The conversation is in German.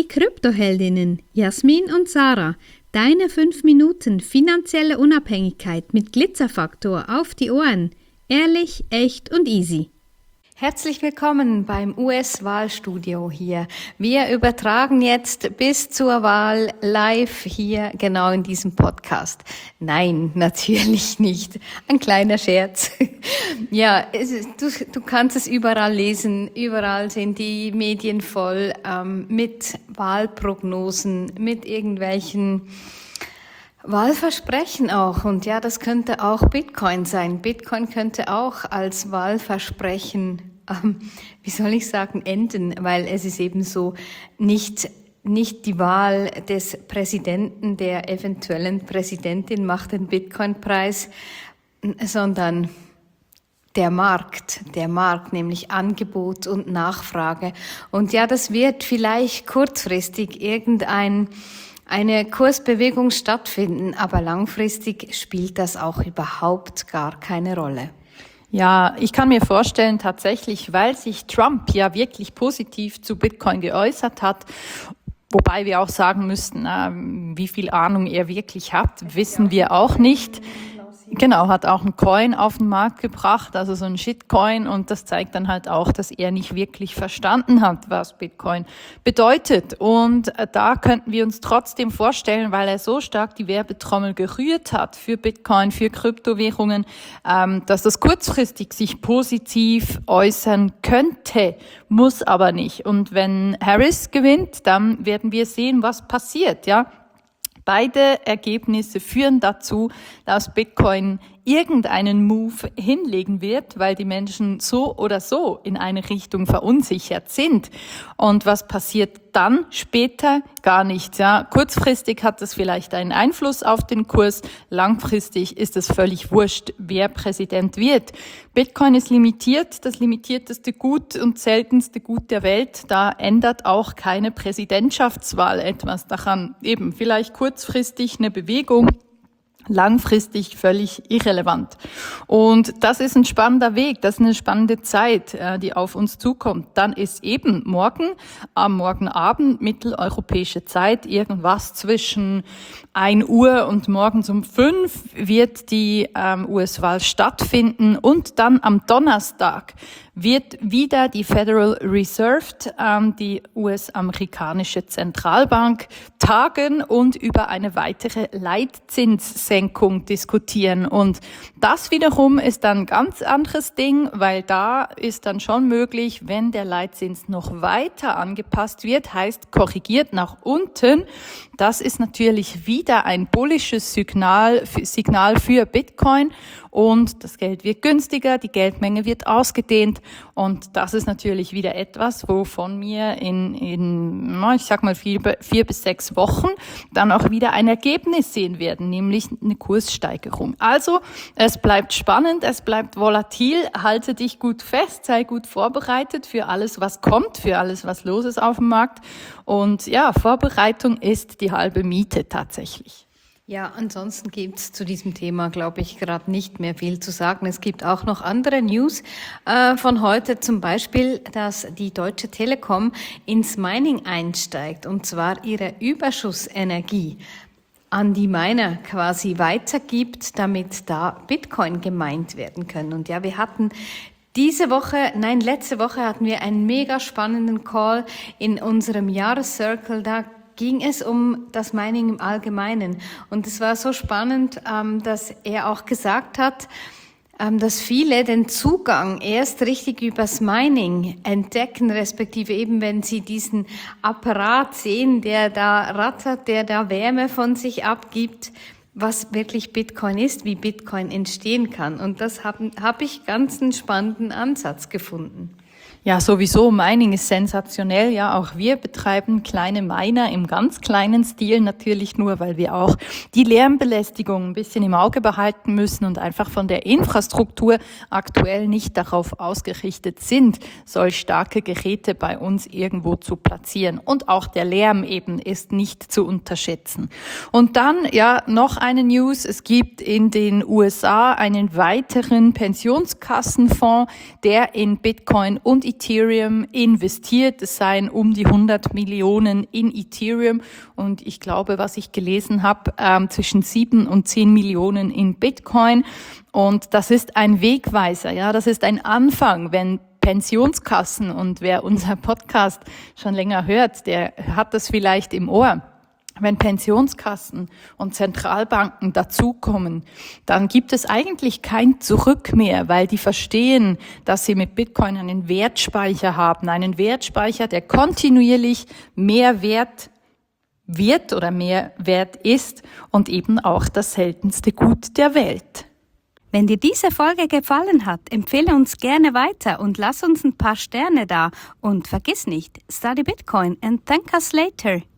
Kryptoheldinnen Jasmin und Sarah, deine 5 Minuten finanzielle Unabhängigkeit mit Glitzerfaktor auf die Ohren. Ehrlich, echt und easy. Herzlich willkommen beim US-Wahlstudio hier. Wir übertragen jetzt bis zur Wahl live hier genau in diesem Podcast. Nein, natürlich nicht. Ein kleiner Scherz. Ja, du kannst es überall lesen. Überall sind die Medien voll mit Wahlprognosen, mit irgendwelchen Wahlversprechen auch. Und ja, das könnte auch Bitcoin sein. Bitcoin könnte auch als Wahlversprechen, enden, weil es ist eben so nicht die Wahl des Präsidenten, der eventuellen Präsidentin macht den Bitcoin-Preis, sondern der Markt, nämlich Angebot und Nachfrage. Und ja, das wird vielleicht kurzfristig eine Kursbewegung stattfinden, aber langfristig spielt das auch überhaupt gar keine Rolle. Ja, ich kann mir vorstellen, tatsächlich, weil sich Trump ja wirklich positiv zu Bitcoin geäußert hat, wobei wir auch sagen müssten, wie viel Ahnung er wirklich hat, wissen wir auch nicht. Genau, hat auch einen Coin auf den Markt gebracht, also so ein Shitcoin, und das zeigt dann halt auch, dass er nicht wirklich verstanden hat, was Bitcoin bedeutet. Und da könnten wir uns trotzdem vorstellen, weil er so stark die Werbetrommel gerührt hat für Bitcoin, für Kryptowährungen, dass das kurzfristig sich positiv äußern könnte, muss aber nicht. Und wenn Harris gewinnt, dann werden wir sehen, was passiert, ja. Beide Ergebnisse führen dazu, dass Bitcoin irgendeinen Move hinlegen wird, weil die Menschen so oder so in eine Richtung verunsichert sind. Und was passiert dann später? Gar nichts. Ja. Kurzfristig hat das vielleicht einen Einfluss auf den Kurs, langfristig ist es völlig wurscht, wer Präsident wird. Bitcoin ist limitiert, das limitierteste Gut und seltenste Gut der Welt. Da ändert auch keine Präsidentschaftswahl etwas daran. Eben vielleicht kurzfristig eine Bewegung, langfristig völlig irrelevant. Und das ist ein spannender Weg, das ist eine spannende Zeit, die auf uns zukommt. Dann ist eben am Morgenabend, mitteleuropäische Zeit, irgendwas zwischen 1 Uhr und morgens um 5 wird die US-Wahl stattfinden, und dann am Donnerstag wird wieder die Federal Reserve, die US-amerikanische Zentralbank, tagen und über eine weitere Leitzinssenkung diskutieren. Und das wiederum ist dann ein ganz anderes Ding, weil da ist dann schon möglich, wenn der Leitzins noch weiter angepasst wird, heißt korrigiert nach unten. Das ist natürlich wieder ein bullisches Signal für Bitcoin. Und das Geld wird günstiger, die Geldmenge wird ausgedehnt, und das ist natürlich wieder etwas, wovon wir ich sag mal 4 bis 6 Wochen dann auch wieder ein Ergebnis sehen werden, nämlich eine Kurssteigerung. Also es bleibt spannend, es bleibt volatil, halte dich gut fest, sei gut vorbereitet für alles, was kommt, für alles, was los ist auf dem Markt, und ja, Vorbereitung ist die halbe Miete tatsächlich. Ja, ansonsten gibt's zu diesem Thema, glaube ich, gerade nicht mehr viel zu sagen. Es gibt auch noch andere News von heute, zum Beispiel, dass die Deutsche Telekom ins Mining einsteigt, und zwar ihre Überschussenergie an die Miner quasi weitergibt, damit da Bitcoin gemeint werden können. Und ja, wir hatten letzte Woche hatten wir einen mega spannenden Call in unserem Jahrescircle. Da ging es um das Mining im Allgemeinen. Und es war so spannend, dass er auch gesagt hat, dass viele den Zugang erst richtig übers Mining entdecken, respektive eben, wenn sie diesen Apparat sehen, der da rattert, der da Wärme von sich abgibt, was wirklich Bitcoin ist, wie Bitcoin entstehen kann. Und das hab ich ganz einen spannenden Ansatz gefunden. Ja, sowieso, Mining ist sensationell. Ja, auch wir betreiben kleine Miner im ganz kleinen Stil, natürlich nur, weil wir auch die Lärmbelästigung ein bisschen im Auge behalten müssen und einfach von der Infrastruktur aktuell nicht darauf ausgerichtet sind, solch starke Geräte bei uns irgendwo zu platzieren. Und auch der Lärm eben ist nicht zu unterschätzen. Und dann, ja, noch eine News. Es gibt in den USA einen weiteren Pensionskassenfonds, der in Bitcoin und Ethereum investiert. Es seien um die 100 Millionen in Ethereum und ich glaube, was ich gelesen habe, zwischen 7 und 10 Millionen in Bitcoin. Und das ist ein Wegweiser, ja, das ist ein Anfang, wenn Pensionskassen, und wer unser Podcast schon länger hört, der hat das vielleicht im Ohr. Wenn Pensionskassen und Zentralbanken dazukommen, dann gibt es eigentlich kein Zurück mehr, weil die verstehen, dass sie mit Bitcoin einen Wertspeicher haben, einen Wertspeicher, der kontinuierlich mehr wert wird oder mehr wert ist und eben auch das seltenste Gut der Welt. Wenn dir diese Folge gefallen hat, empfehle uns gerne weiter und lass uns ein paar Sterne da. Und vergiss nicht, study Bitcoin and thank us later.